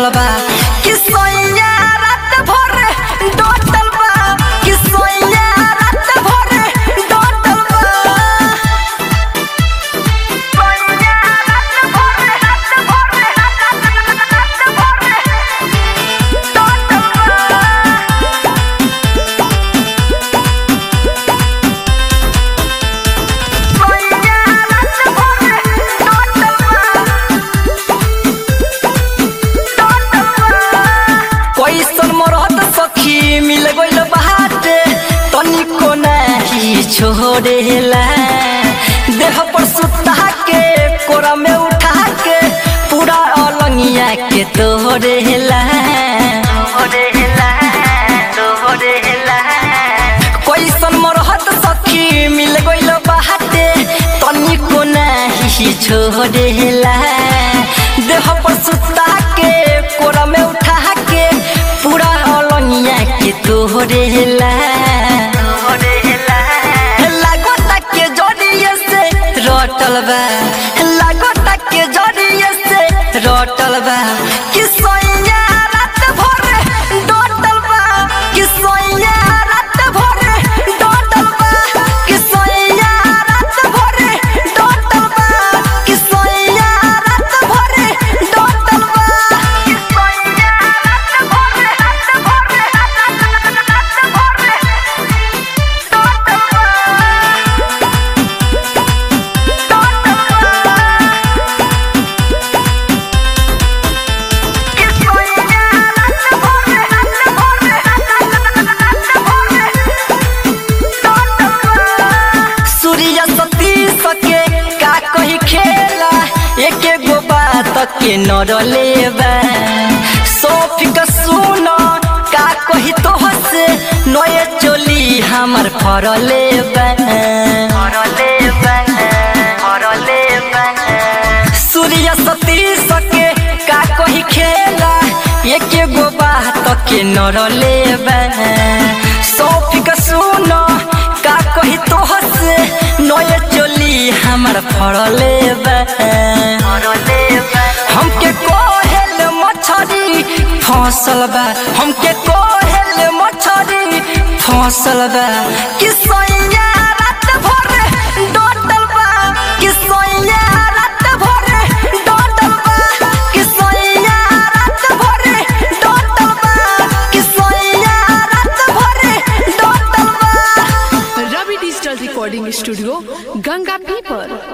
डटल बा कि सोइया रात भर डटल बा कि सोइया रात भर डटल बा सोइया रात भर डटल बा मिल गइल बाटे तनिको नहीं छोड़ेला देह पर सुता के कोरा में उठा के पूरा अलंगिया के तोड़ेला कैसन मरहत सखी मिल गइल बाटे तनिको नहीं छोड़ेला देह पर सुता के कोरा में उठा के पूरा अलंगिया के तोड़ेला लागता के जड़िए से रटल बा लागता के जड़िए से रटल बा कि सोइया रात भर डटल बा कि सोइया रात भर डटल बा कि सोइया रात भर डटल बा कि सोइया रात भर डटल बा कि सोइया के नरले बा सोफी का सुनो का कही तो हसे नए चोली हमर फरले बा सूर्य सतीश के का कही खेला एक गो बात के नरले बा सोफी का सुनो का कही तो हसे नए चोली हमर फरले बा हमके कोहेल मछरी फसल बा हमके कोहेल मछरी फसल बा कि सोइया रात भर डटल बा कि सोइया रात भर डटल बा कि सोइया रात भर डटल बा कि सोइया रात भर डटल बा। Ravi digital recording studio Ganga पीपर।